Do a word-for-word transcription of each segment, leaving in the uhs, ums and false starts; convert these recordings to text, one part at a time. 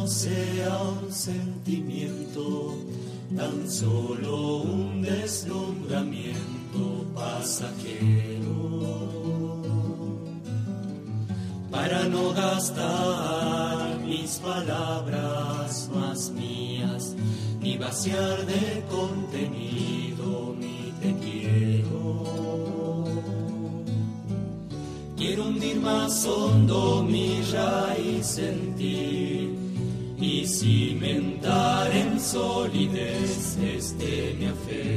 no sea un sentimiento, tan solo un deslumbramiento pasajero, para no gastar mis palabras más mías, ni vaciar de contenido mi te quiero. Quiero hundir más hondo mi raíz en ti y cimentar en solidez este mi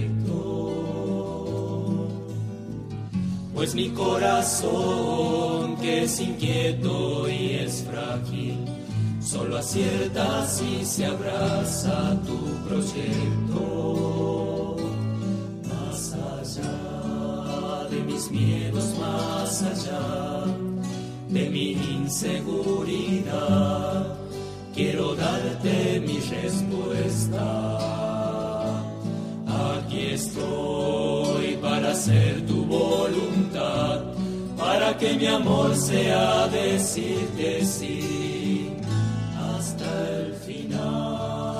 afecto, pues mi corazón, que es inquieto y es frágil, solo acierta si se abraza tu proyecto. Más allá de mis miedos, más allá de mi inseguridad, quiero darte mi respuesta. Aquí estoy para hacer tu voluntad, para que mi amor sea decirte sí hasta el final.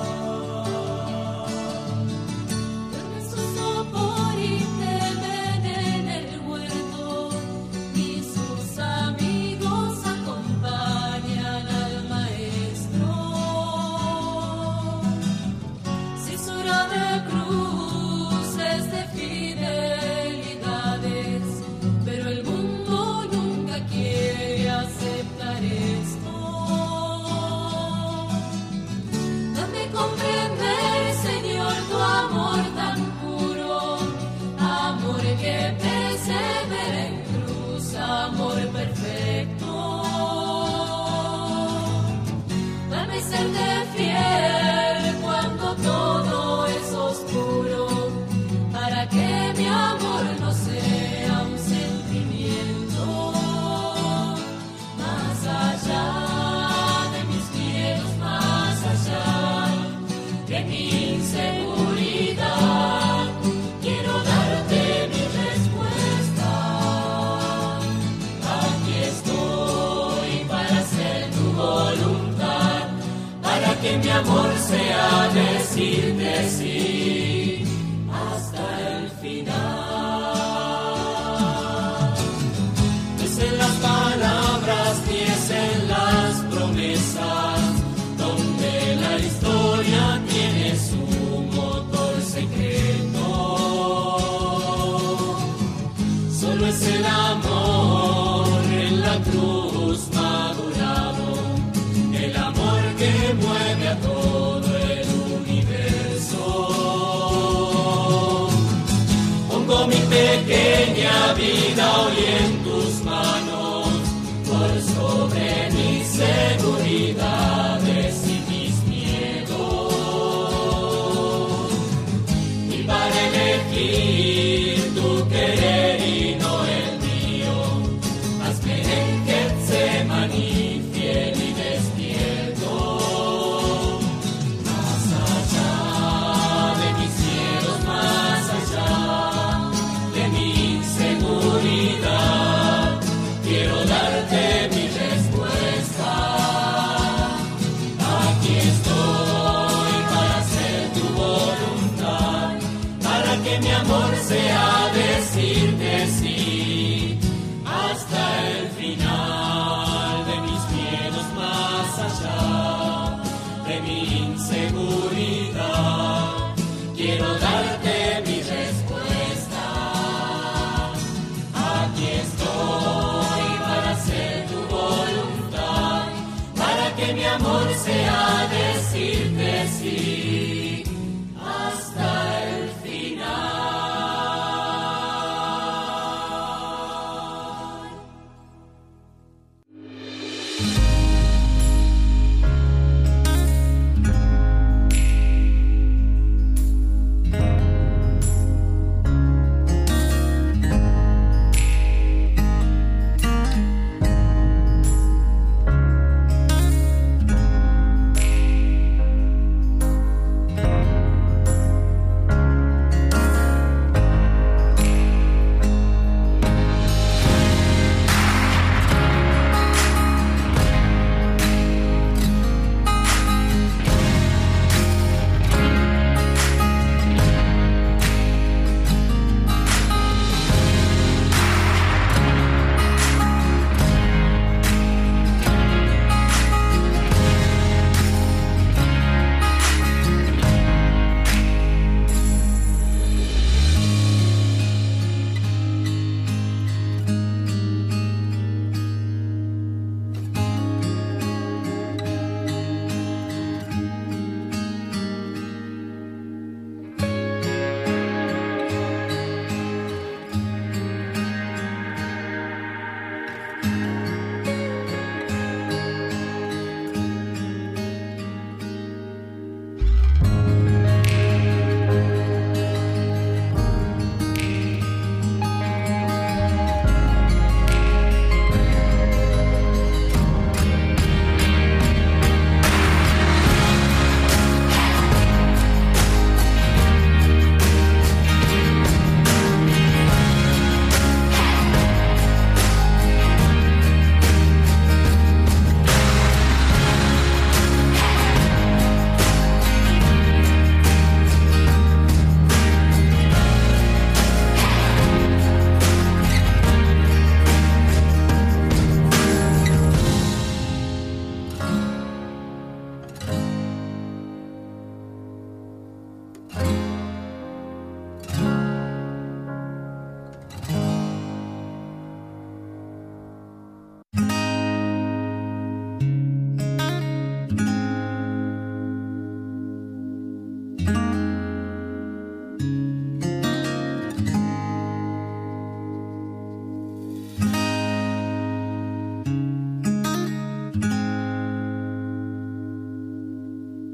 Que mi amor sea decirte sí hasta el final. Es en las palabras y es en las promesas donde la historia tiene su motor secreto. Solo es el amor en la cruz madurado, el amor que mueve a todo el universo. Pongo mi pequeña vida hoy en tus manos, por sobre mis seguridades y mis miedos. Y para elegir tu querer y no el mío, hazme en Getsemaní fiel y despierto. Quiero darte mi respuesta. Aquí estoy para hacer tu voluntad, para que mi amor sea decirte sí hasta el final de mis miedos, más allá de mi inseguridad. Quiero darte mi respuesta. Aquí estoy para hacer tu voluntad, para que mi amor sea decirte sí hasta el final.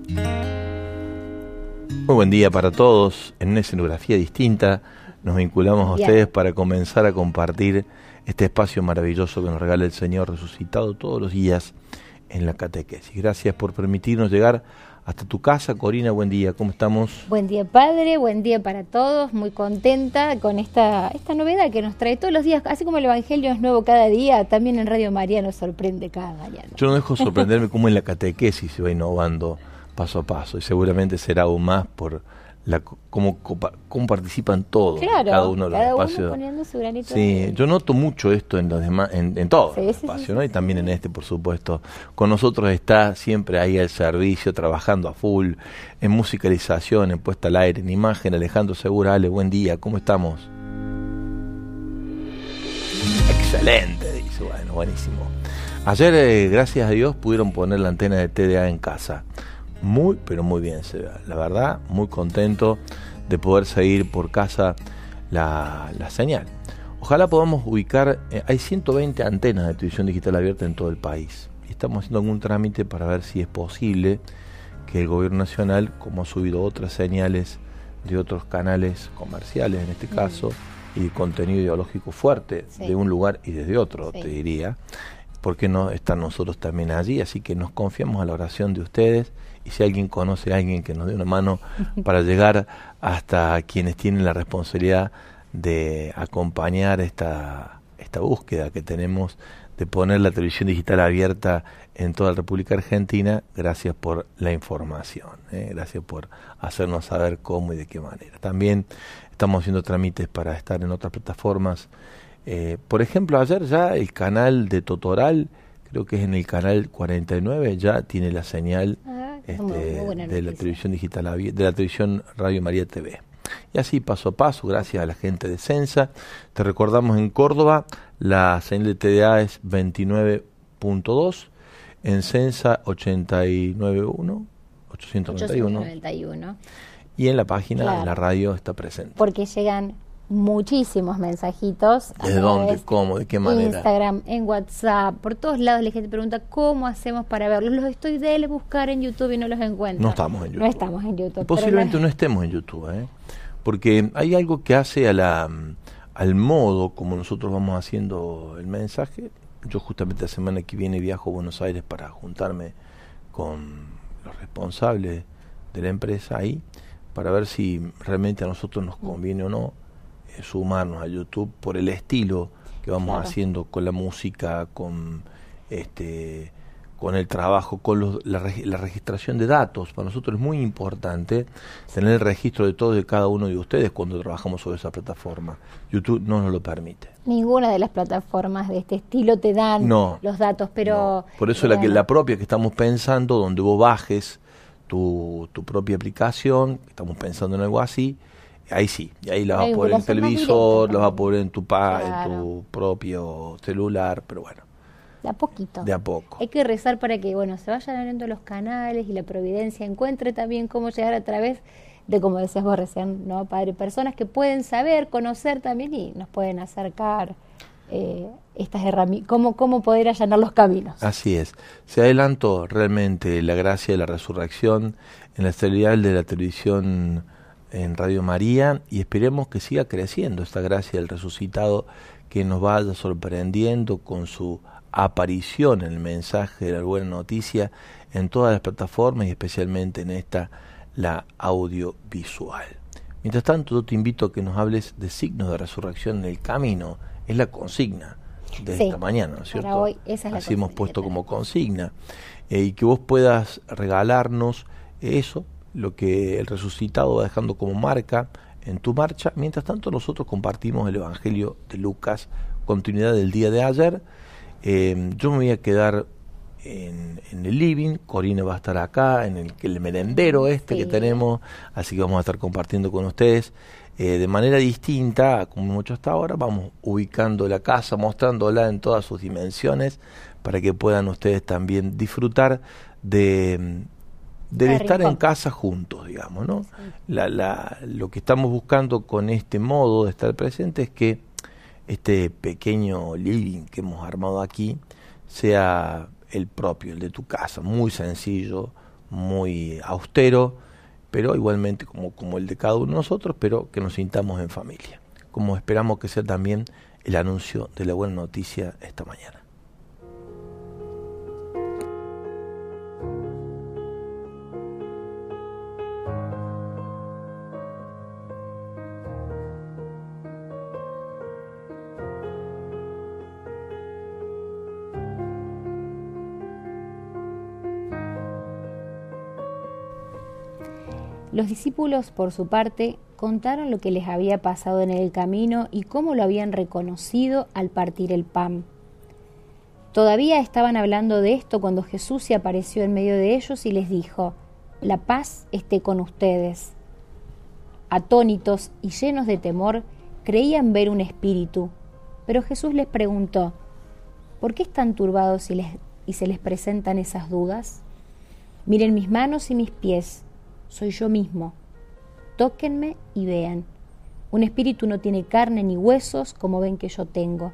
Muy buen día para todos. En una escenografía distinta nos vinculamos a ustedes para comenzar a compartir este espacio maravilloso que nos regala el Señor resucitado todos los días en la catequesis. Gracias por permitirnos llegar hasta tu casa. Corina, buen día, ¿cómo estamos? Buen día, Padre, buen día para todos. Muy contenta con esta, esta novedad que nos trae todos los días. Así como el Evangelio es nuevo cada día, también en Radio María nos sorprende cada mañana. Yo no dejo sorprenderme cómo en la catequesis se va innovando paso a paso, y seguramente será aún más por la cómo, cómo participan todos, claro, cada uno de los cada espacios. Uno poniendo su granito sí, de... yo noto mucho esto en los demás, en, en todos sí, los sí, espacios, sí, ¿no? sí, Y también sí. en este, por supuesto. Con nosotros está siempre ahí al servicio, trabajando a full, en musicalización, en puesta al aire, en imagen, Alejandro Segura. Ale, buen día, ¿cómo estamos? Excelente, dice, bueno, buenísimo. Ayer, eh, gracias a Dios, pudieron poner la antena de T D A en casa. Muy, pero muy bien se ve. La verdad, muy contento de poder seguir por casa la, la señal. Ojalá podamos ubicar, eh, hay ciento veinte antenas de televisión digital abierta en todo el país. Y estamos haciendo algún trámite para ver si es posible que el gobierno nacional, como ha subido otras señales de otros canales comerciales en este caso, mm. y contenido ideológico fuerte, sí. de un lugar y desde otro, sí. te diría, ¿por qué no están nosotros también allí? Así que nos confiamos a la oración de ustedes, y si alguien conoce a alguien que nos dé una mano para llegar hasta quienes tienen la responsabilidad de acompañar esta, esta búsqueda que tenemos de poner la televisión digital abierta en toda la República Argentina, gracias por la información, ¿eh? Gracias por hacernos saber cómo y de qué manera. También estamos haciendo trámites para estar en otras plataformas. Eh, por ejemplo, ayer ya el canal de Totoral, creo que es en el canal cuarenta y nueve, ya tiene la señal ah, este, muy, muy de la televisión digital, de la televisión Radio María T V. Y así paso a paso, gracias a la gente de Censa. Te recordamos, en Córdoba la señal de T D A es veintinueve punto dos, en Censa ochenta y nueve punto uno, ochocientos noventa y uno, y en la página claro. de la radio está presente. Porque llegan muchísimos mensajitos. ¿De dónde? ¿Cómo? ¿De qué manera? En Instagram, en WhatsApp, por todos lados la gente pregunta cómo hacemos para verlos. Los estoy de buscar en YouTube y no los encuentro. No estamos en YouTube. No estamos en YouTube. Y posiblemente no estemos en YouTube, ¿eh? Porque hay algo que hace a la, al modo como nosotros vamos haciendo el mensaje. Yo justamente la semana que viene viajo a Buenos Aires para juntarme con los responsables de la empresa ahí, para ver si realmente a nosotros nos conviene o no sumarnos a YouTube por el estilo que vamos claro. haciendo con la música, con este con el trabajo, con los, la, la registración de datos. Para nosotros es muy importante tener el registro de todo de cada uno de ustedes cuando trabajamos sobre esa plataforma. YouTube no nos lo permite. Ninguna de las plataformas de este estilo te dan no, los datos, pero... No. Por eso bueno. la, que, la propia que estamos pensando, donde vos bajes tu, tu propia aplicación, estamos pensando en algo así, ahí sí, y ahí la vas a poner en el televisor, la vas a poner en tu, pa, claro. en tu propio celular, pero bueno. De a poquito. De a poco. Hay que rezar para que, bueno, se vayan abriendo los canales y la providencia encuentre también cómo llegar a través de, como decías vos recién, ¿no, Padre? Personas que pueden saber, conocer también y nos pueden acercar eh, estas herramientas, cómo, cómo poder allanar los caminos. Así es. Se adelantó realmente la gracia de la resurrección en la estabilidad de la televisión en Radio María, y esperemos que siga creciendo esta gracia del resucitado, que nos vaya sorprendiendo con su aparición en el mensaje de la buena noticia en todas las plataformas y especialmente en esta, la audiovisual. Mientras tanto, yo te invito a que nos hables de signos de resurrección en el camino. Es la consigna de sí, esta mañana, ¿no es cierto? Para hoy esa es la Así hemos puesto como consigna. Eh, y que vos puedas regalarnos eso, lo que el resucitado va dejando como marca en tu marcha. Mientras tanto, nosotros compartimos el Evangelio de Lucas, continuidad del día de ayer. Eh, yo me voy a quedar en, en el living, Corina va a estar acá, en el, el merendero este sí. que tenemos, así que vamos a estar compartiendo con ustedes eh, de manera distinta, como hemos hecho hasta ahora. Vamos ubicando la casa, mostrándola en todas sus dimensiones, para que puedan ustedes también disfrutar de... del estar en casa juntos, digamos, ¿no? Sí. La, la, lo que estamos buscando con este modo de estar presente es que este pequeño living que hemos armado aquí sea el propio, el de tu casa, muy sencillo, muy austero, pero igualmente como, como el de cada uno de nosotros, pero que nos sintamos en familia, como esperamos que sea también el anuncio de la buena noticia esta mañana. Los discípulos, por su parte, contaron lo que les había pasado en el camino y cómo lo habían reconocido al partir el pan. Todavía estaban hablando de esto cuando Jesús se apareció en medio de ellos y les dijo: «La paz esté con ustedes». Atónitos y llenos de temor, creían ver un espíritu, pero Jesús les preguntó: «¿Por qué están turbados y, les, y se les presentan esas dudas? Miren mis manos y mis pies. Soy yo mismo. Tóquenme y vean. Un espíritu no tiene carne ni huesos como ven que yo tengo».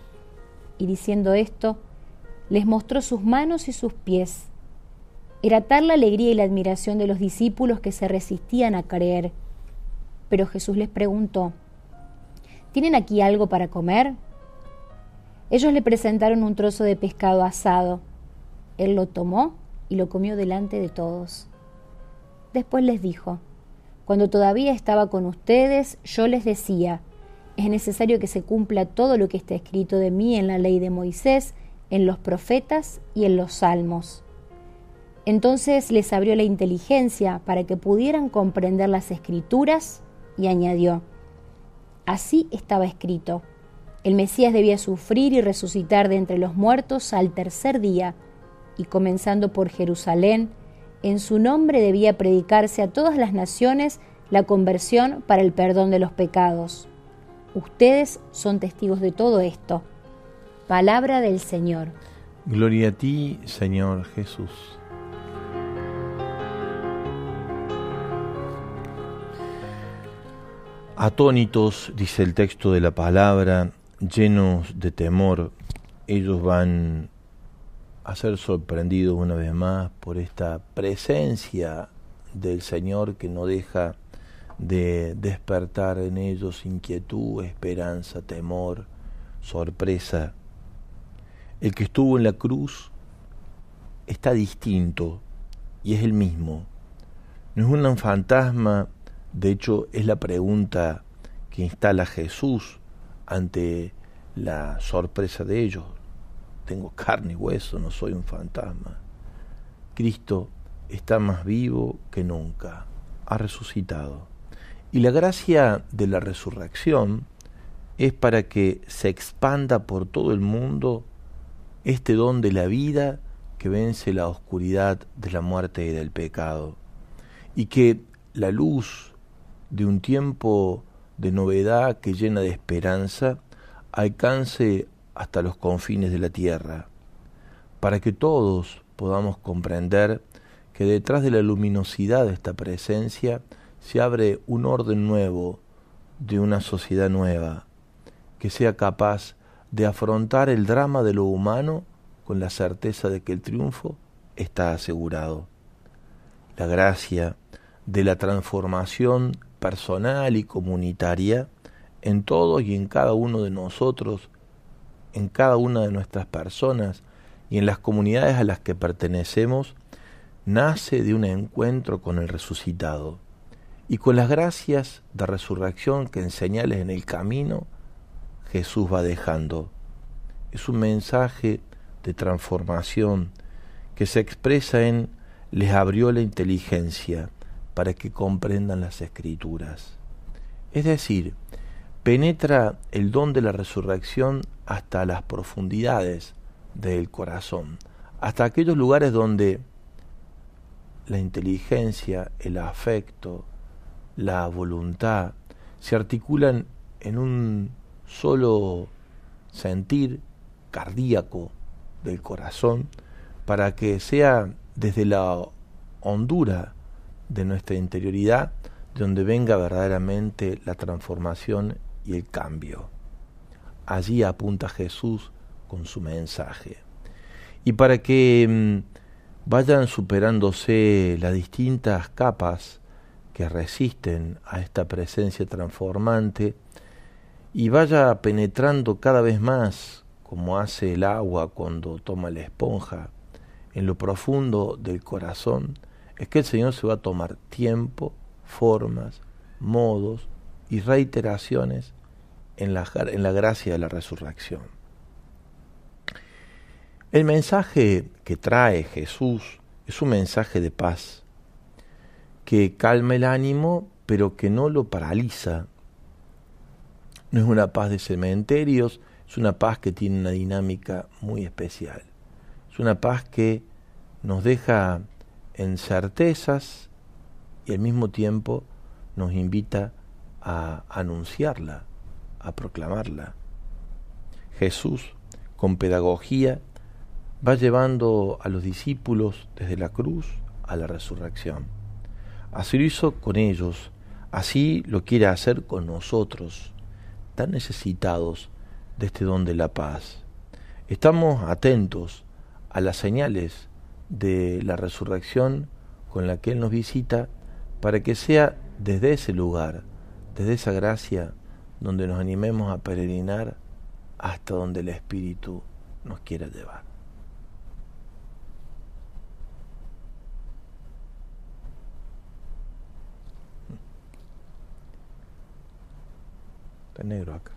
Y diciendo esto, les mostró sus manos y sus pies. Era tal la alegría y la admiración de los discípulos que se resistían a creer. Pero Jesús les preguntó: ¿tienen aquí algo para comer? Ellos le presentaron un trozo de pescado asado. Él lo tomó y lo comió delante de todos. Después les dijo: cuando todavía estaba con ustedes, yo les decía: es necesario que se cumpla todo lo que está escrito de mí en la ley de Moisés, en los profetas y en los salmos. Entonces les abrió la inteligencia para que pudieran comprender las escrituras y añadió: así estaba escrito. El Mesías debía sufrir y resucitar de entre los muertos al tercer día, y comenzando por Jerusalén, en su nombre debía predicarse a todas las naciones la conversión para el perdón de los pecados. Ustedes son testigos de todo esto. Palabra del Señor. Gloria a ti, Señor Jesús. Atónitos, dice el texto de la palabra, llenos de temor, ellos van a ser sorprendidos una vez más por esta presencia del Señor que no deja de despertar en ellos inquietud, esperanza, temor, sorpresa. El que estuvo en la cruz está distinto y es el mismo. No es un fantasma, de hecho es la pregunta que instala Jesús ante la sorpresa de ellos. Tengo carne y hueso, no soy un fantasma. Cristo está más vivo que nunca, ha resucitado. Y la gracia de la resurrección es para que se expanda por todo el mundo este don de la vida que vence la oscuridad de la muerte y del pecado, y que la luz de un tiempo de novedad que llena de esperanza alcance hasta los confines de la tierra, para que todos podamos comprender que detrás de la luminosidad de esta presencia se abre un orden nuevo de una sociedad nueva, que sea capaz de afrontar el drama de lo humano con la certeza de que el triunfo está asegurado. La gracia de la transformación personal y comunitaria en todos y en cada uno de nosotros, en cada una de nuestras personas y en las comunidades a las que pertenecemos, nace de un encuentro con el resucitado y con las gracias de resurrección que en señales en el camino Jesús va dejando. Es un mensaje de transformación que se expresa en: les abrió la inteligencia para que comprendan las Escrituras. Es decir, penetra el don de la resurrección hasta las profundidades del corazón, hasta aquellos lugares donde la inteligencia, el afecto, la voluntad se articulan en un solo sentir cardíaco del corazón, para que sea desde la hondura de nuestra interioridad donde venga verdaderamente la transformación y el cambio. Allí apunta Jesús con su mensaje. Y para que mmm, vayan superándose las distintas capas que resisten a esta presencia transformante y vaya penetrando cada vez más, como hace el agua cuando toma la esponja, en lo profundo del corazón. Es que el Señor se va a tomar tiempo, formas, modos y reiteraciones en la, en la gracia de la resurrección. El mensaje que trae Jesús es un mensaje de paz, que calma el ánimo, pero que no lo paraliza. No es una paz de cementerios, es una paz que tiene una dinámica muy especial. Es una paz que nos deja en certezas y al mismo tiempo nos invita a anunciarla, a proclamarla. Jesús, con pedagogía, va llevando a los discípulos desde la cruz a la resurrección. Así lo hizo con ellos, así lo quiere hacer con nosotros, tan necesitados de este don de la paz. Estamos atentos a las señales de la resurrección con la que Él nos visita, para que sea desde ese lugar, desde esa gracia, donde nos animemos a peregrinar hasta donde el Espíritu nos quiera llevar. Está negro acá.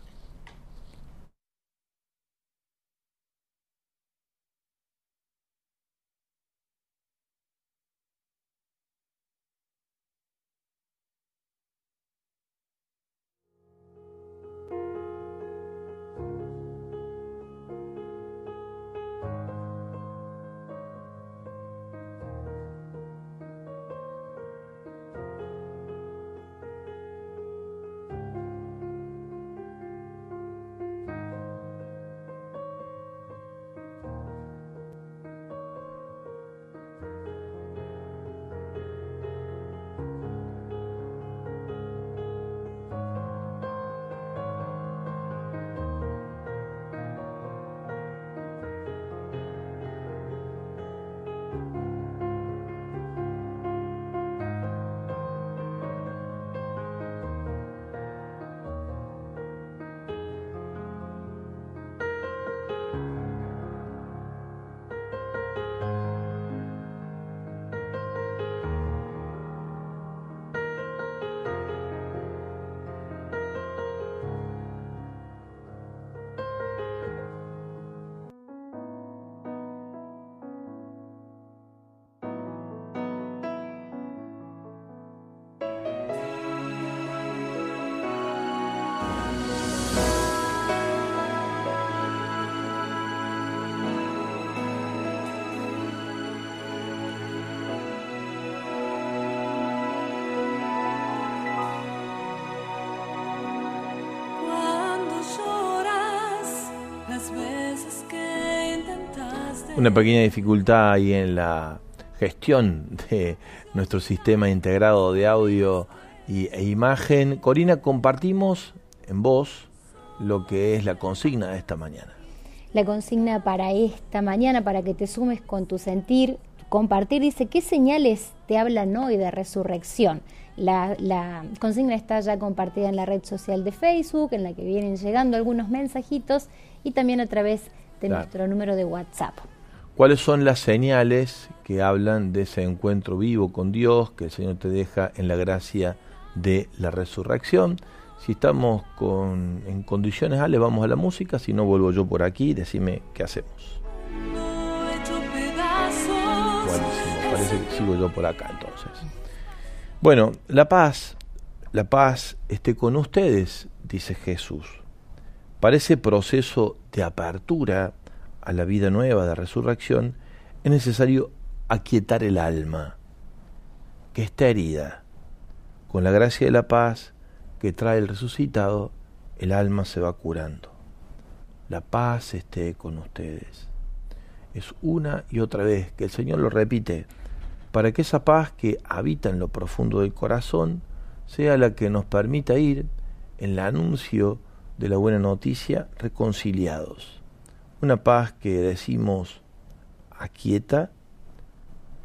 Una pequeña dificultad ahí en la gestión de nuestro sistema integrado de audio y, e imagen. Corina, compartimos en voz lo que es la consigna de esta mañana. La consigna para esta mañana, para que te sumes con tu sentir, compartir, dice, ¿qué señales te hablan hoy de resurrección? La, la consigna está ya compartida en la red social de Facebook, en la que vienen llegando algunos mensajitos y también a través de claro. nuestro número de WhatsApp. ¿Cuáles son las señales que hablan de ese encuentro vivo con Dios que el Señor te deja en la gracia de la resurrección? Si estamos con, en condiciones, Ale, vamos a la música. Si no, vuelvo yo por aquí. Decime qué hacemos. Buenísimo, parece que sigo yo por acá entonces. Bueno, la paz, la paz esté con ustedes, dice Jesús. Para ese proceso de apertura a la vida nueva de resurrección, es necesario aquietar el alma, que está herida. Con la gracia de la paz que trae el resucitado, el alma se va curando. La paz esté con ustedes. Es una y otra vez que el Señor lo repite, para que esa paz que habita en lo profundo del corazón sea la que nos permita ir en el anuncio de la buena noticia reconciliados. Una paz que decimos aquieta,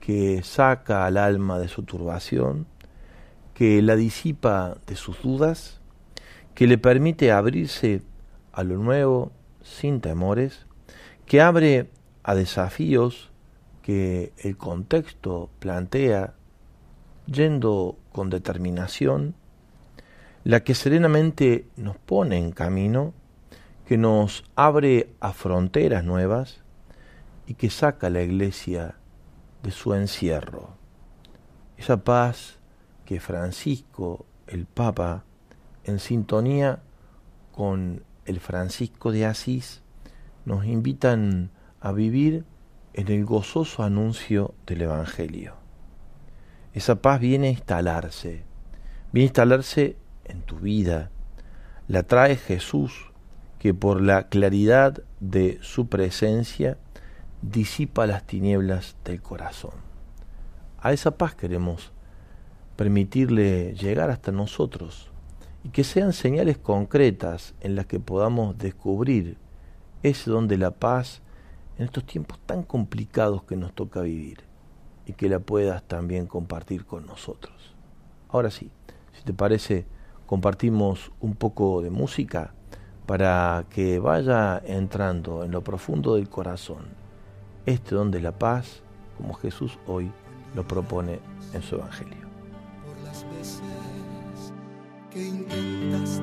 que saca al alma de su turbación, que la disipa de sus dudas, que le permite abrirse a lo nuevo sin temores, que abre a desafíos que el contexto plantea yendo con determinación, la que serenamente nos pone en camino, que nos abre a fronteras nuevas y que saca a la Iglesia de su encierro. Esa paz que Francisco, el Papa, en sintonía con el Francisco de Asís, nos invitan a vivir en el gozoso anuncio del Evangelio. Esa paz viene a instalarse, viene a instalarse en tu vida. La trae Jesús, que por la claridad de su presencia disipa las tinieblas del corazón. A esa paz queremos permitirle llegar hasta nosotros y que sean señales concretas en las que podamos descubrir ese don de la paz en estos tiempos tan complicados que nos toca vivir, y que la puedas también compartir con nosotros. Ahora sí, si te parece, compartimos un poco de música para que vaya entrando en lo profundo del corazón este don de la paz, como Jesús hoy lo propone en su Evangelio. Por las veces que intentaste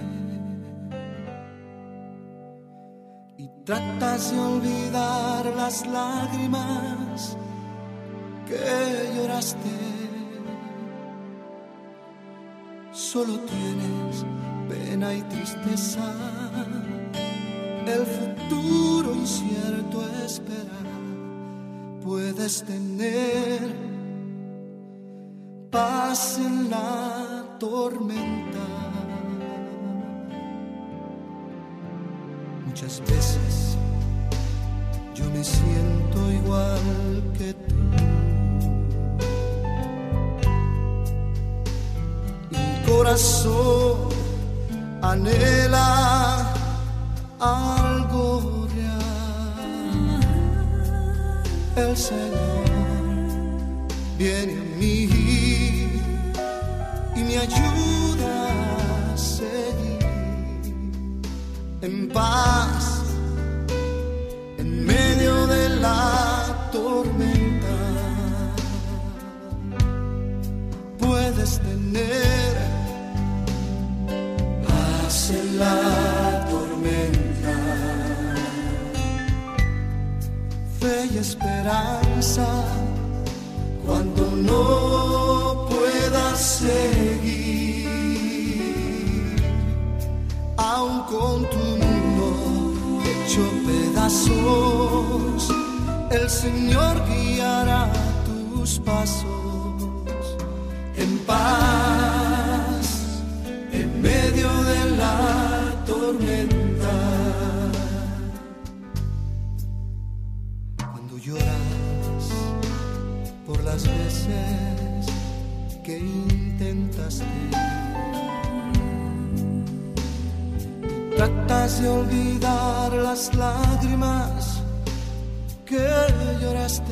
y tratas de olvidar las lágrimas que lloraste, solo tienes pena y tristeza, el futuro incierto espera. Puedes tener paz en la tormenta. Muchas veces yo me siento igual que tú. Mi corazón anhela algo real. El Señor viene a mí y me ayuda a seguir en paz en medio de la tormenta. Puedes tener paz en la tormenta, fe y esperanza cuando no puedas seguir, aun con tu mundo hecho pedazos, el Señor guiará tus pasos en paz en medio de la tormenta. Cuando lloras por las veces que intentaste, tratas de olvidar las lágrimas que lloraste,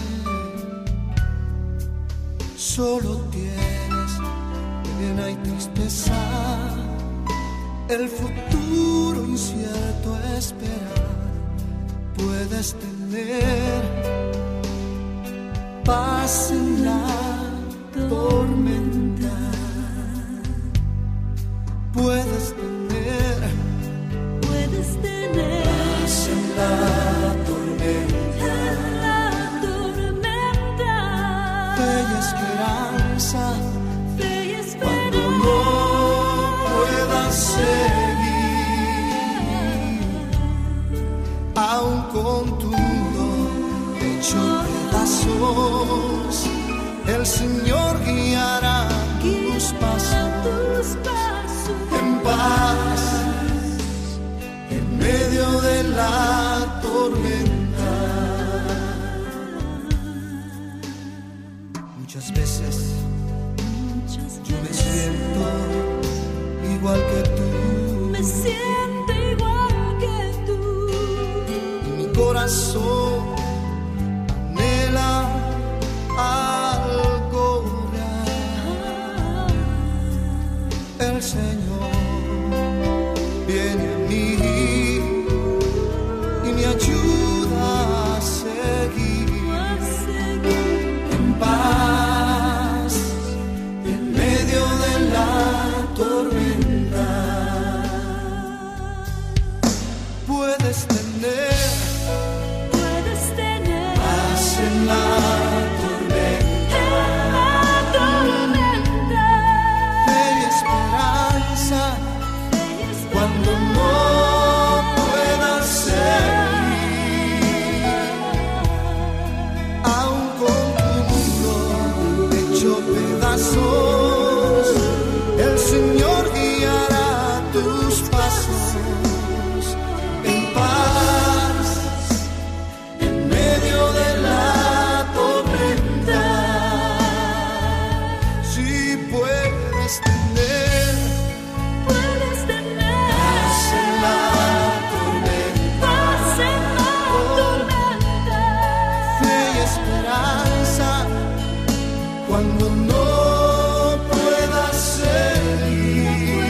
solo tienes pena y tristeza, el futuro incierto espera. Puedes tener paz en la tormenta, puedes tener, puedes tener paz en la tormenta, en la tormenta, fe y esperanza, fe y esperanza, cuando no puedas seguir, aun con tu mundo hecho pedazos, el Señor guiará tus pasos en paz en medio de la tormenta. Muchas veces yo me siento igual que tú, me siento igual que tú, y mi corazón anhela pedazos, el Señor guiará tus pasos en paz, en medio de la tormenta. Si puedes tener, Puedes tener paz en la tormenta, paz en la tormenta. fe y esperanza cuando no puedas seguir.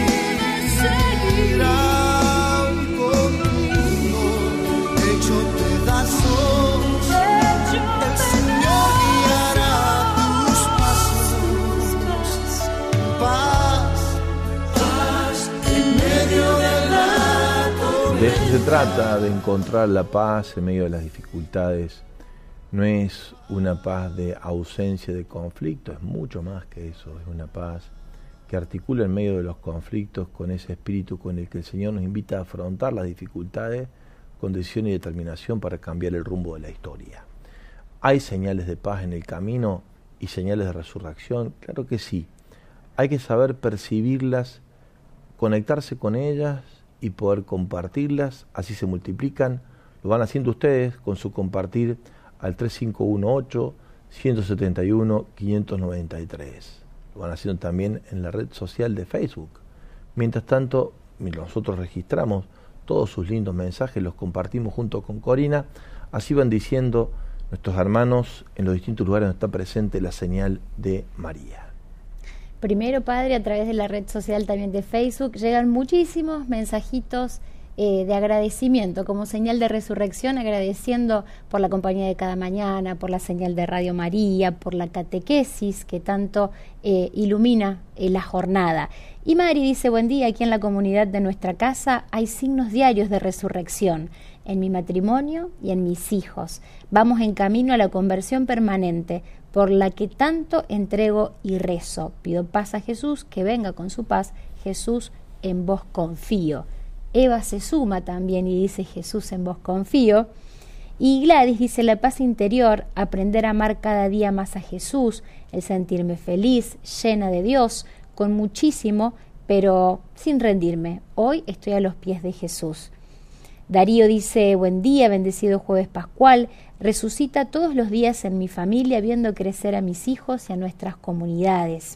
Seguirán contigo, hecho pedazos. El Señor guiará tus pasos. Paz, paz en medio de la De eso tormenta. se trata, de encontrar la paz en medio de las dificultades. No es una paz de ausencia de conflicto, es mucho más que eso, es una paz que articula en medio de los conflictos con ese espíritu con el que el Señor nos invita a afrontar las dificultades con decisión y determinación para cambiar el rumbo de la historia. ¿Hay señales de paz en el camino y señales de resurrección? Claro que sí. Hay que saber percibirlas, conectarse con ellas y poder compartirlas, así se multiplican. Lo van haciendo ustedes con su compartir al tres cinco uno ocho, uno siete uno, cinco nueve tres. Lo van haciendo también en la red social de Facebook. Mientras tanto, nosotros registramos todos sus lindos mensajes, los compartimos junto con Corina, así van diciendo nuestros hermanos en los distintos lugares donde está presente la señal de María. Primero, Padre, a través de la red social también de Facebook, llegan muchísimos mensajitos eh, de agradecimiento, como señal de resurrección, agradeciendo por la compañía de cada mañana, por la señal de Radio María, por la catequesis que tanto eh, ilumina eh, la jornada. Y Mari dice, buen día, aquí en la comunidad de nuestra casa hay signos diarios de resurrección, en mi matrimonio y en mis hijos. Vamos en camino a la conversión permanente, por la que tanto entrego y rezo. Pido paz a Jesús, que venga con su paz. Jesús, en vos confío. Eva se suma también y dice, Jesús, en vos confío. Y Gladys dice, la paz interior, aprender a amar cada día más a Jesús, el sentirme feliz, llena de Dios, con muchísimo, pero sin rendirme. Hoy estoy a los pies de Jesús. Darío dice, buen día, bendecido jueves pascual, resucita todos los días en mi familia, viendo crecer a mis hijos y a nuestras comunidades.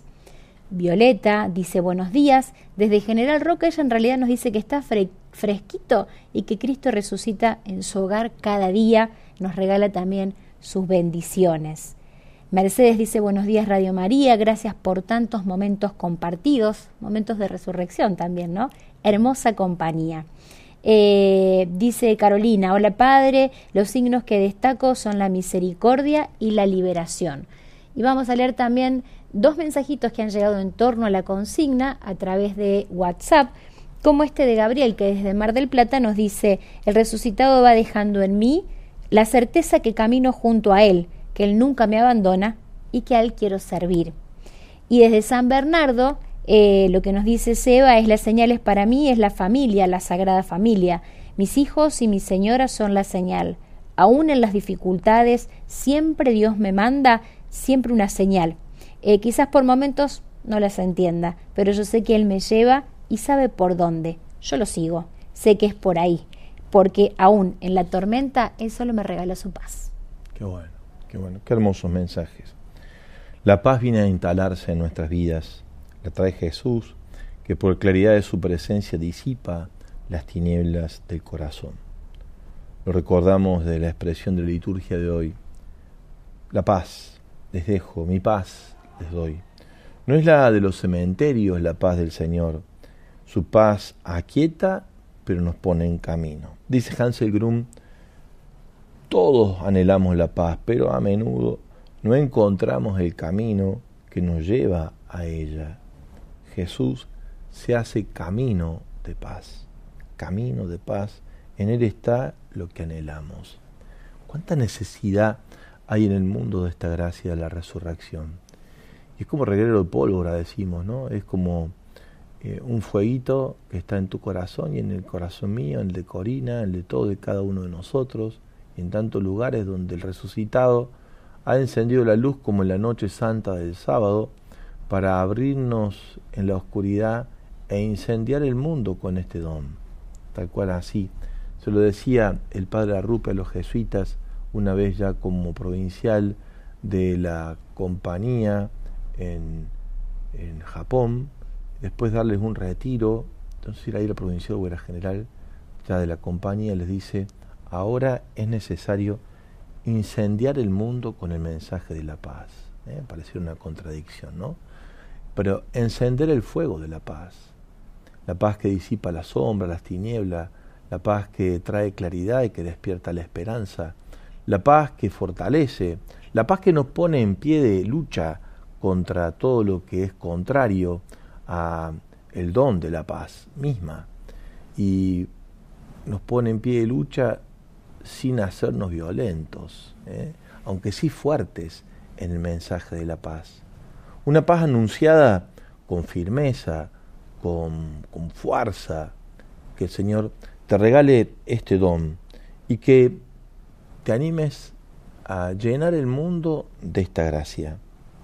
Violeta dice, buenos días, desde General Roca ella en realidad nos dice que está fre- fresquito y que Cristo resucita en su hogar cada día, nos regala también sus bendiciones. Mercedes dice, buenos días Radio María, gracias por tantos momentos compartidos, momentos de resurrección también, ¿no? Hermosa compañía. Eh, dice Carolina, hola Padre, los signos que destaco son la misericordia y la liberación. Y vamos a leer también dos mensajitos que han llegado en torno a la consigna a través de WhatsApp, como este de Gabriel, que desde Mar del Plata nos dice, el resucitado va dejando en mí la certeza que camino junto a Él, que Él nunca me abandona y que a Él quiero servir. Y desde San Bernardo, Eh, lo que nos dice Seba es las señales para mí, es la familia, la Sagrada Familia. Mis hijos y mi señora son la señal. Aún en las dificultades, siempre Dios me manda, siempre una señal. Eh, quizás por momentos no las entienda, pero yo sé que Él me lleva y sabe por dónde. Yo lo sigo, sé que es por ahí, porque aún en la tormenta Él solo me regala su paz. Qué bueno, qué bueno, qué hermosos mensajes. La paz viene a instalarse en nuestras vidas. La trae Jesús, que por claridad de su presencia disipa las tinieblas del corazón. Lo recordamos de la expresión de la liturgia de hoy. La paz les dejo, mi paz les doy. No es la de los cementerios la paz del Señor. Su paz aquieta, pero nos pone en camino. Dice Hansel Grum, todos anhelamos la paz, pero a menudo no encontramos el camino que nos lleva a ella. Jesús se hace camino de paz, camino de paz, en Él está lo que anhelamos. ¿Cuánta necesidad hay en el mundo de esta gracia de la resurrección? Y es como reguero de pólvora, decimos, ¿no? Es como eh, un fueguito que está en tu corazón y en el corazón mío, en el de Corina, en el de todo de cada uno de nosotros, y en tantos lugares donde el resucitado ha encendido la luz como en la noche santa del sábado, para abrirnos en la oscuridad e incendiar el mundo con este don, tal cual así. Se lo decía el padre Arrupe a los jesuitas, una vez ya como provincial de la compañía en, en Japón, después de darles un retiro, entonces era ahí la provincial o era general ya de la compañía, les dice: ahora es necesario incendiar el mundo con el mensaje de la paz. ¿Eh? Parecía una contradicción, ¿no? Pero encender el fuego de la paz, la paz que disipa la sombra, las tinieblas, la paz que trae claridad y que despierta la esperanza, la paz que fortalece, la paz que nos pone en pie de lucha contra todo lo que es contrario a el don de la paz misma, y nos pone en pie de lucha sin hacernos violentos, ¿eh? aunque sí fuertes en el mensaje de la paz. Una paz anunciada con firmeza, con, con fuerza, que el Señor te regale este don y que te animes a llenar el mundo de esta gracia.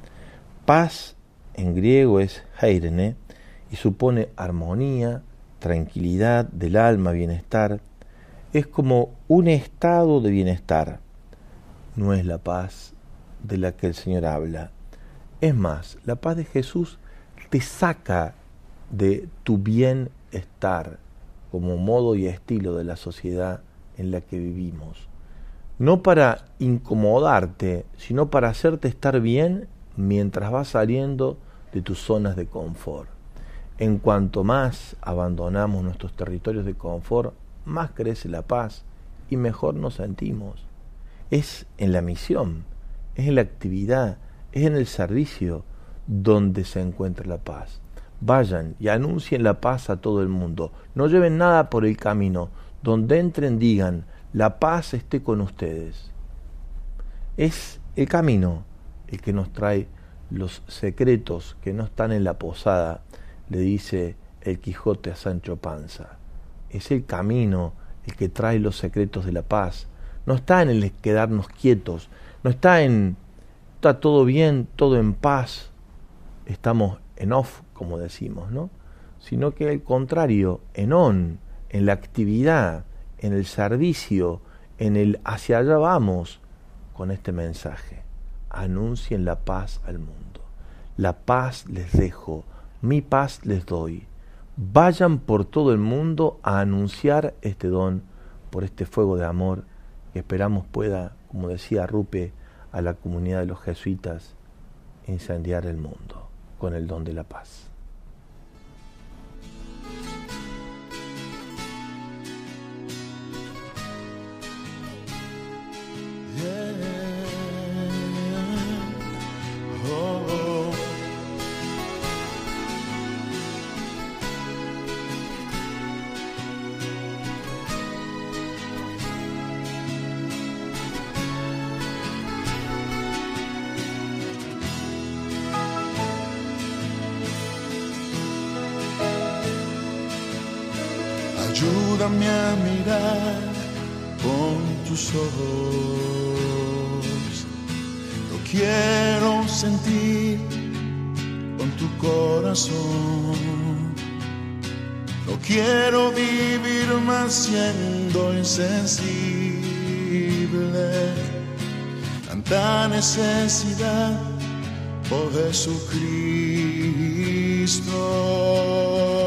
Paz en griego es heirene y supone armonía, tranquilidad del alma, bienestar. Es como un estado de bienestar. No es la paz de la que el Señor habla. Es más, la paz de Jesús te saca de tu bienestar como modo y estilo de la sociedad en la que vivimos. No para incomodarte, sino para hacerte estar bien mientras vas saliendo de tus zonas de confort. En cuanto más abandonamos nuestros territorios de confort, más crece la paz y mejor nos sentimos. Es en la misión, es en la actividad, es en el servicio donde se encuentra la paz. Vayan y anuncien la paz a todo el mundo. No lleven nada por el camino. Donde entren digan: la paz esté con ustedes. Es el camino el que nos trae los secretos que no están en la posada, le dice el Quijote a Sancho Panza. Es el camino el que trae los secretos de la paz. No está en el quedarnos quietos, no está en está todo bien, todo en paz, estamos en off, como decimos, ¿no? Sino que al contrario, en on, en la actividad, en el servicio, en el hacia allá vamos con este mensaje. Anuncien la paz al mundo. La paz les dejo, mi paz les doy. Vayan por todo el mundo a anunciar este don por este fuego de amor que esperamos pueda, como decía Rupe, a la comunidad de los jesuitas, incendiar el mundo con el don de la paz. Ayúdame a mirar con tus ojos. Lo quiero sentir con tu corazón. No quiero vivir más siendo insensible. Tanta necesidad, oh Jesucristo.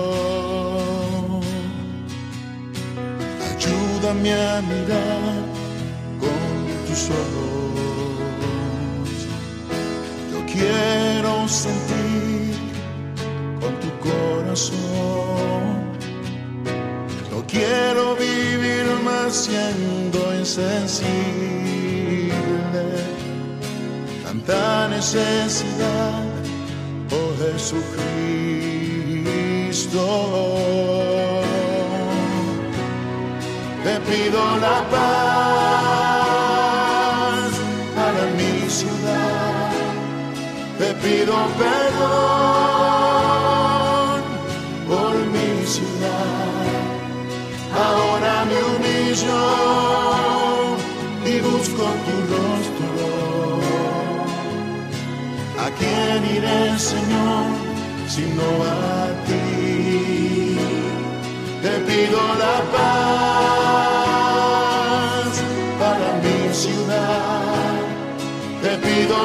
Ayúdame a mirar con tus ojos. Yo quiero sentir con tu corazón. No quiero vivir más siendo insensible. Tanta necesidad, oh Jesucristo. Te pido la paz para mi ciudad. Te pido perdón por mi ciudad. Ahora me humillo y busco tu rostro. ¿A quién quién iré, Señor, sino a ti? Te pido la paz para mi ciudad, te pido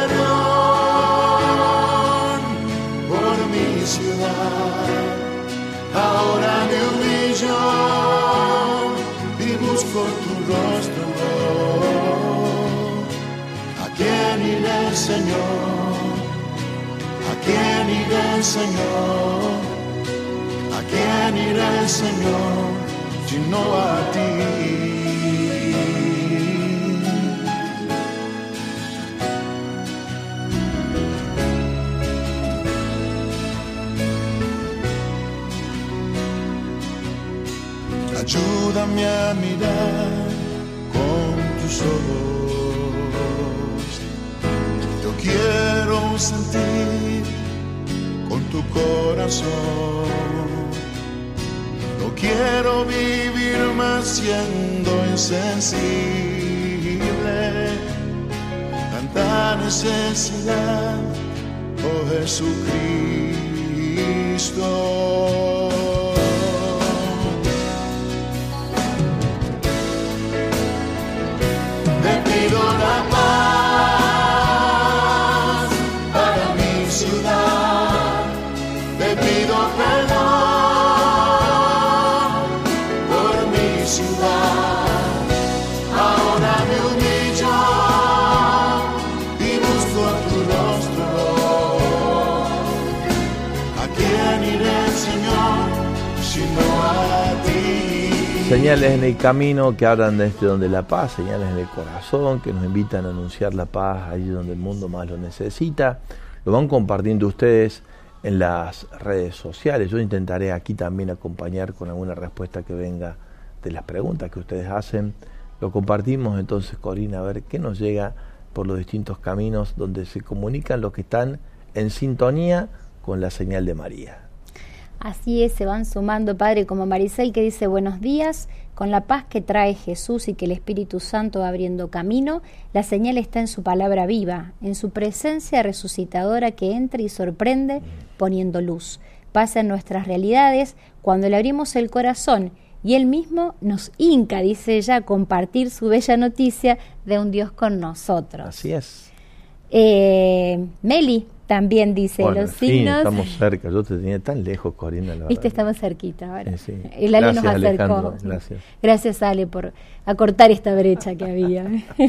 perdón por mi ciudad. Ahora me humillo y busco tu rostro. ¿A quién iré, Señor? ¿A quién iré, Señor? ¿A quién iré, Señor, sino a ti? Ayúdame a mirar con tus ojos. Yo quiero sentir con tu corazón. No quiero vivir más siendo insensible. Tanta necesidad, oh Jesucristo. Te pido la paz para mi ciudad, te pido perdón por mi ciudad. Ahora me humillo y busco tu rostro. ¿A quién iré, Señor, sino a ti? Señales en el camino que hablan de este don de la paz, señales en el corazón que nos invitan a anunciar la paz allí donde el mundo más lo necesita. Lo van compartiendo ustedes en las redes sociales. Yo intentaré aquí también acompañar con alguna respuesta que venga de las preguntas que ustedes hacen. Lo compartimos entonces, Corina, a ver qué nos llega por los distintos caminos donde se comunican los que están en sintonía con la señal de María. Así es, se van sumando, Padre, como Maricel, que dice: buenos días, con la paz que trae Jesús y que el Espíritu Santo va abriendo camino, la señal está en su palabra viva, en su presencia resucitadora que entra y sorprende poniendo luz. Pasa en nuestras realidades cuando le abrimos el corazón y Él mismo nos hinca, dice ella, a compartir su bella noticia de un Dios con nosotros. Así es. Eh, Meli también dice, bueno, los en fin, signos... estamos cerca, yo te tenía tan lejos, Corina. La Viste, verdad. estamos cerquita ahora. Sí, sí. El Ale Gracias, nos acercó. Alejandro, gracias. Gracias, Ale, por acortar esta brecha que había.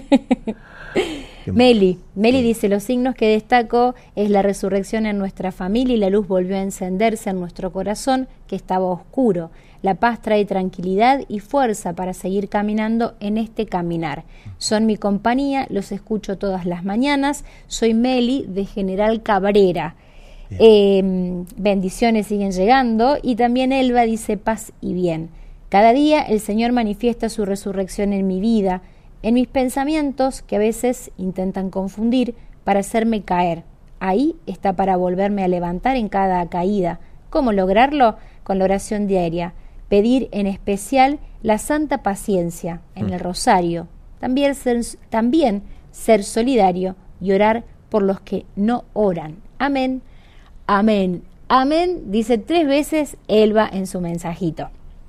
Meli, Meli Sí. dice, los signos que destaco es la resurrección en nuestra familia y la luz volvió a encenderse en nuestro corazón que estaba oscuro. La paz trae tranquilidad y fuerza para seguir caminando en este caminar. Son mi compañía, los escucho todas las mañanas. Soy Meli de General Cabrera. Eh, bendiciones siguen llegando. Y también Elba dice paz y bien. Cada día el Señor manifiesta su resurrección en mi vida, en mis pensamientos que a veces intentan confundir para hacerme caer. Ahí está para volverme a levantar en cada caída. ¿Cómo lograrlo? Con la oración diaria. Pedir en especial la santa paciencia en el rosario. También ser, también ser solidario y orar por los que no oran. Amén, amén, amén, dice tres veces Elba en su mensajito.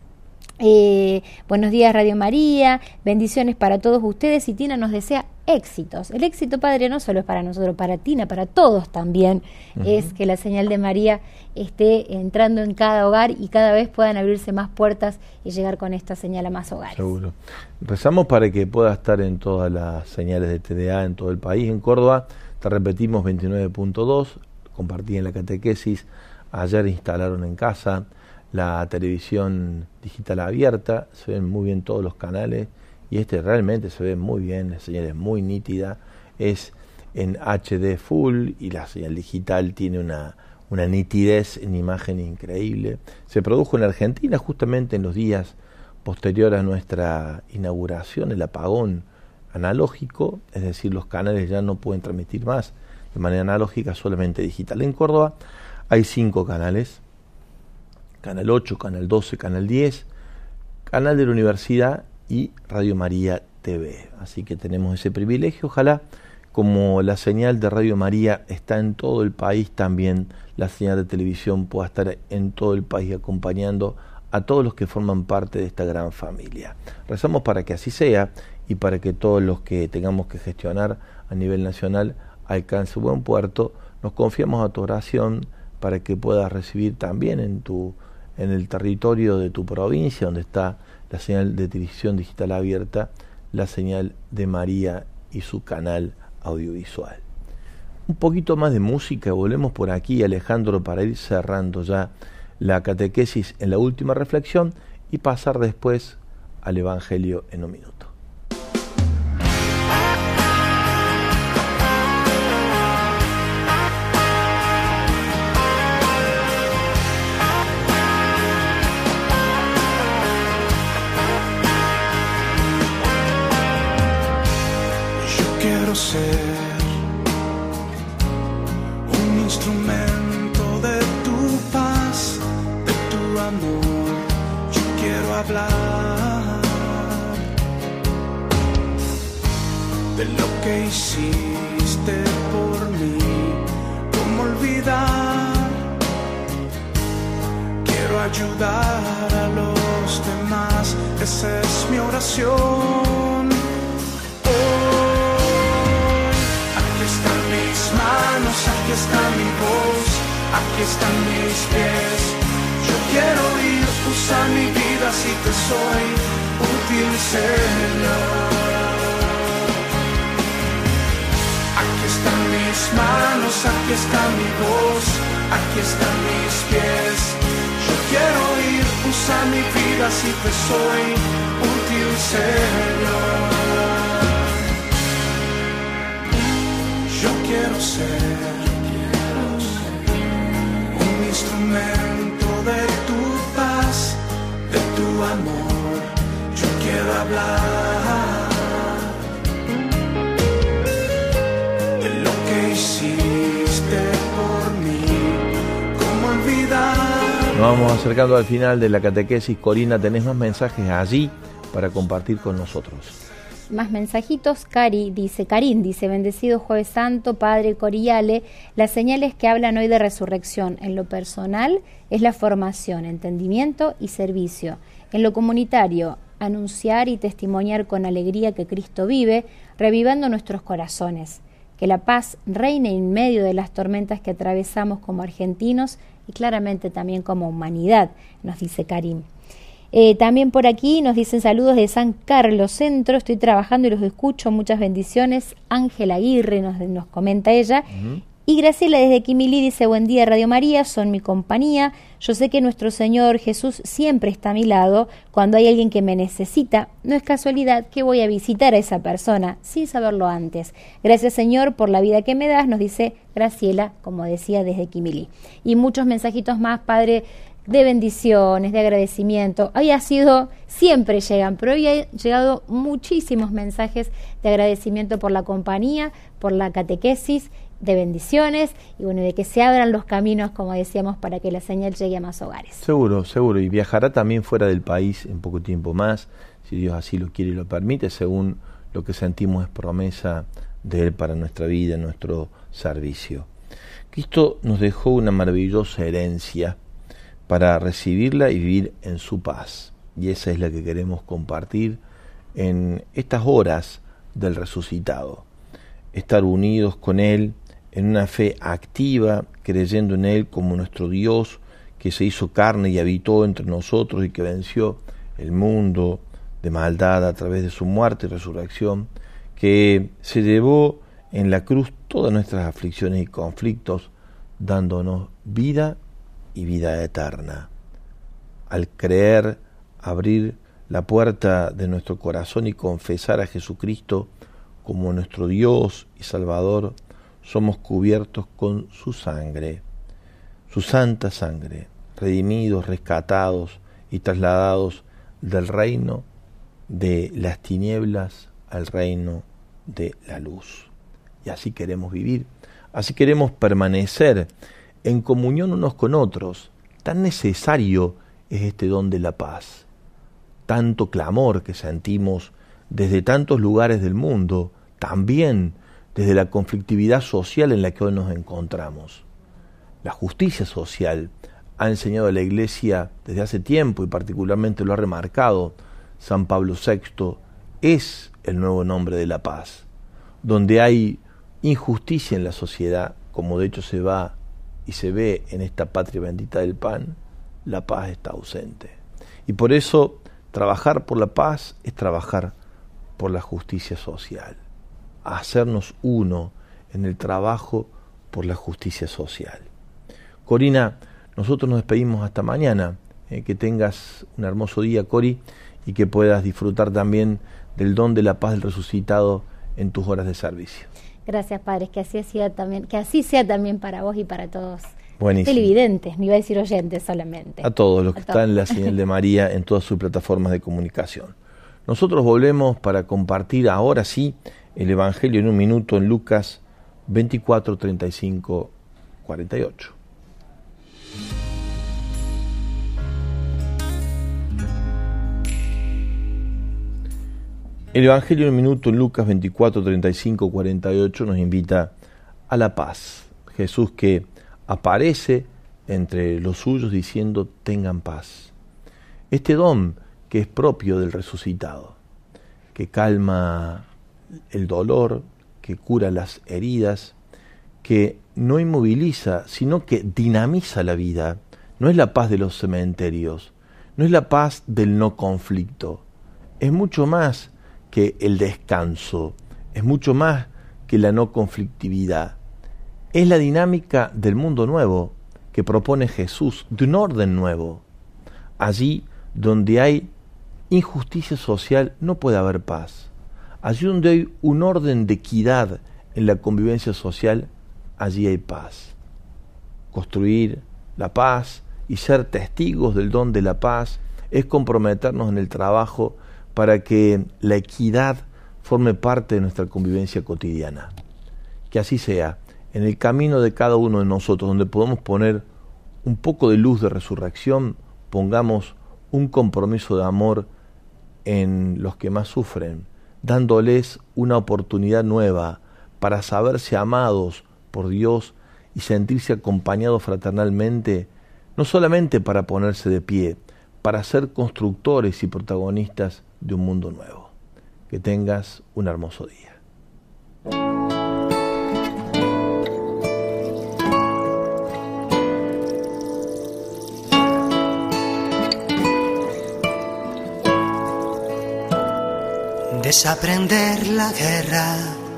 Eh, buenos días, Radio María, bendiciones para todos ustedes, y Tina nos desea éxitos. El éxito, Padre, no solo es para nosotros, para Tina, para todos también. Uh-huh. Es que la señal de María esté entrando en cada hogar y cada vez puedan abrirse más puertas y llegar con esta señal a más hogares. Seguro. Rezamos para que pueda estar en todas las señales de T D A en todo el país. En Córdoba, te repetimos, veintinueve punto dos, compartí en la catequesis. Ayer instalaron en casa la televisión digital abierta, se ven muy bien todos los canales y este realmente se ve muy bien, la señal es muy nítida, es en H D full y la señal digital tiene una, una nitidez en imagen increíble. Se produjo en Argentina justamente en los días posteriores a nuestra inauguración, el apagón analógico, es decir, los canales ya no pueden transmitir más de manera analógica, solamente digital. En Córdoba hay cinco canales, Canal ocho, Canal doce, Canal diez, Canal de la Universidad y Radio María T V. Así que tenemos ese privilegio. Ojalá como la señal de Radio María está en todo el país, también la señal de televisión pueda estar en todo el país acompañando a todos los que forman parte de esta gran familia. Rezamos para que así sea y para que todos los que tengamos que gestionar a nivel nacional alcance buen puerto. Nos confiamos a tu oración para que puedas recibir también en tu en el territorio de tu provincia, donde está la señal de televisión digital abierta, la señal de María y su canal audiovisual. Un poquito más de música, volvemos por aquí, Alejandro, para ir cerrando ya la catequesis en la última reflexión y pasar después al Evangelio en un minuto. Quiero ser un instrumento de tu paz, de tu amor. Yo quiero hablar de lo que hiciste por mí. ¿Cómo olvidar? Quiero ayudar a los demás. Esa es mi oración. Aquí está mi voz, aquí están mis pies. Yo quiero ir, usar mi vida si te soy útil, Señor. Aquí están mis manos, aquí está mi voz, aquí están mis pies. Yo quiero ir, usar mi vida si te soy útil, Señor. Yo quiero ser un instrumento de tu paz, de tu amor. Yo quiero hablar de lo que hiciste por mí. ¿Cómo olvidar? Nos vamos acercando al final de la catequesis. Corina, ¿tenés más mensajes allí para compartir con nosotros? Más mensajitos. Cari dice, Karin dice, bendecido Jueves Santo, Padre Coriale. Las señales que hablan hoy de resurrección en lo personal es la formación, entendimiento y servicio. En lo comunitario, anunciar y testimoniar con alegría que Cristo vive, revivando nuestros corazones. Que la paz reine en medio de las tormentas que atravesamos como argentinos y claramente también como humanidad, nos dice Karim. Eh, también por aquí nos dicen saludos de San Carlos Centro, estoy trabajando y los escucho, muchas bendiciones. Ángela Aguirre nos, nos comenta ella. Uh-huh. Y Graciela desde Quimilí dice, buen día Radio María, son mi compañía. Yo sé que nuestro Señor Jesús siempre está a mi lado. Cuando hay alguien que me necesita, no es casualidad que voy a visitar a esa persona sin saberlo antes. Gracias Señor por la vida que me das, nos dice Graciela, como decía, desde Quimilí. Y muchos mensajitos más, Padre, de bendiciones, de agradecimiento. Hoy ha sido, siempre llegan, pero hoy han llegado muchísimos mensajes de agradecimiento por la compañía, por la catequesis, de bendiciones y bueno, de que se abran los caminos, como decíamos, para que la señal llegue a más hogares. Seguro, seguro, y viajará también fuera del país en poco tiempo más, si Dios así lo quiere y lo permite, según lo que sentimos es promesa de Él para nuestra vida, nuestro servicio. Cristo nos dejó una maravillosa herencia para recibirla y vivir en su paz. Y esa es la que queremos compartir en estas horas del resucitado. Estar unidos con Él en una fe activa, creyendo en Él como nuestro Dios, que se hizo carne y habitó entre nosotros y que venció el mundo de maldad a través de su muerte y resurrección, que se llevó en la cruz todas nuestras aflicciones y conflictos, dándonos vida y vida eterna. Al creer, abrir la puerta de nuestro corazón y confesar a Jesucristo como nuestro Dios y Salvador, somos cubiertos con su sangre, su santa sangre, redimidos, rescatados y trasladados del reino de las tinieblas al reino de la luz. Y así queremos vivir, así queremos permanecer en comunión unos con otros. Tan necesario es este don de la paz. Tanto clamor que sentimos desde tantos lugares del mundo también desde la conflictividad social en la que hoy nos encontramos. La justicia social ha enseñado a la Iglesia desde hace tiempo, y particularmente lo ha remarcado San Pablo sexto, es el nuevo nombre de la paz. Donde hay injusticia en la sociedad, como de hecho se va y se ve en esta patria bendita del pan, la paz está ausente. Y por eso trabajar por la paz es trabajar por la justicia social, hacernos uno en el trabajo por la justicia social. Corina, nosotros nos despedimos hasta mañana. Eh, que tengas un hermoso día, Cori, y que puedas disfrutar también del don de la paz del resucitado en tus horas de servicio. Gracias, Padre, que así sea también, que así sea también para vos y para todos. Buenísimo. Televidentes, no iba a decir oyentes solamente. A todos los que a están todos. en la señal de María en todas sus plataformas de comunicación. Nosotros volvemos para compartir ahora sí el Evangelio en un minuto en Lucas veinticuatro, treinta y cinco, cuarenta y ocho. El Evangelio en un minuto en Lucas veinticuatro, treinta y cinco, cuarenta y ocho nos invita a la paz. Jesús que aparece entre los suyos diciendo tengan paz. Este don que es propio del resucitado, que calma el dolor, que cura las heridas, que no inmoviliza, sino que dinamiza la vida. No es la paz de los cementerios, no es la paz del no conflicto, es mucho más que el descanso, es mucho más que la no conflictividad. Es la dinámica del mundo nuevo que propone Jesús, de un orden nuevo. Allí donde hay injusticia social no puede haber paz. Allí donde hay un orden de equidad en la convivencia social, allí hay paz. Construir la paz y ser testigos del don de la paz es comprometernos en el trabajo para que la equidad forme parte de nuestra convivencia cotidiana. Que así sea, en el camino de cada uno de nosotros, donde podamos poner un poco de luz de resurrección, pongamos un compromiso de amor en los que más sufren, dándoles una oportunidad nueva para saberse amados por Dios y sentirse acompañados fraternalmente, no solamente para ponerse de pie, para ser constructores y protagonistas de un mundo nuevo. Que tengas un hermoso día. Desaprender la guerra,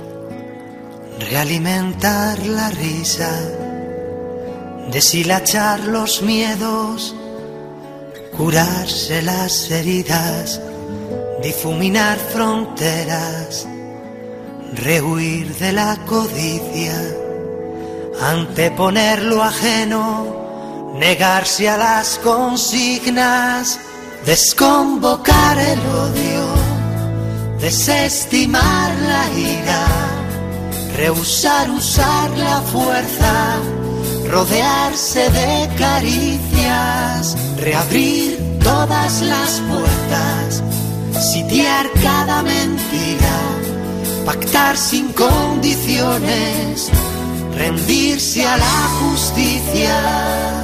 realimentar la risa, deshilachar los miedos, curarse las heridas, difuminar fronteras, rehuir de la codicia, anteponer lo ajeno, negarse a las consignas, desconvocar el odio, desestimar la ira, rehusar usar la fuerza, rodearse de caricias, reabrir todas las puertas, sitiar cada mentira, pactar sin condiciones, rendirse a la justicia.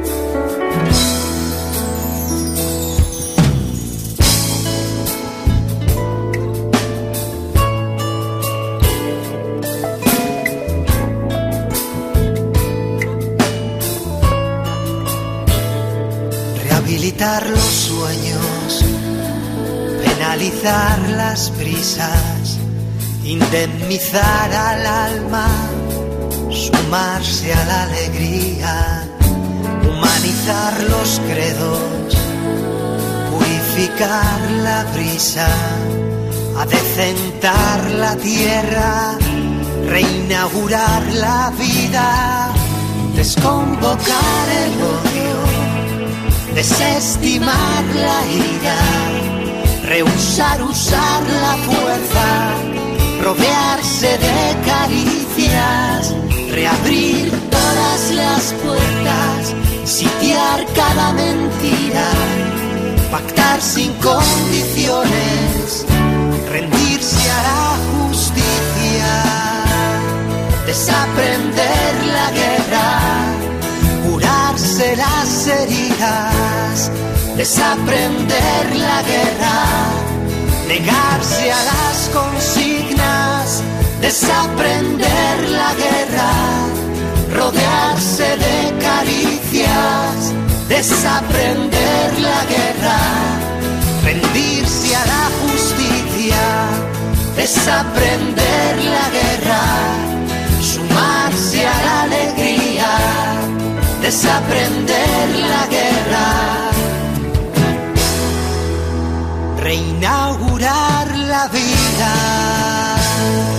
Rehabilitar los sueños, penalizar las prisas, indemnizar al alma, sumarse a la alegría, humanizar los credos, purificar la brisa, adecentar la tierra, reinaugurar la vida, desconvocar el odio, desestimar la ira, rehusar usar la fuerza, rodearse de caricias, reabrir todas las puertas, sitiar cada mentira, pactar sin condiciones, rendirse a la justicia. desaprender la guerra, curarse las heridas, desaprender la guerra, negarse a las consignas, desaprender la guerra, rodearse de caricias, desaprender la guerra, rendirse a la justicia, desaprender la guerra, sumarse a la alegría, desaprender la guerra, reinaugurar la vida.